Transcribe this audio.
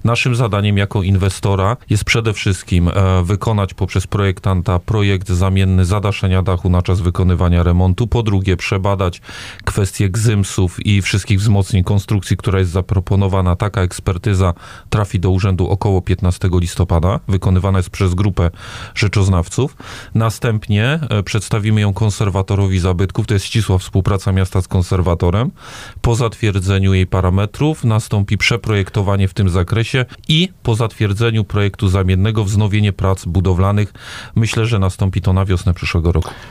Naszym zadaniem jako inwestora jest przede wszystkim wykonać poprzez projektanta projekt zamienny zadaszenia dachu na czas wykonywania remontu. Po drugie, przebadać kwestie gzymsów i wszystkich wzmocnień konstrukcji, która jest zaproponowana. Taka ekspertyza trafi do urzędu około 15 listopada. Wykonywana jest przez grupę rzeczoznawców. Następnie przedstawimy ją konserwatorowi zabytków. To jest ścisła współpraca miasta z konserwatorem. Po zatwierdzeniu jej parametrów nastąpi przeprojektowanie w tym zakresie i po zatwierdzeniu projektu zamiennego wznowienie prac budowlanych. Myślę, że nastąpi to na wiosnę przyszłego roku.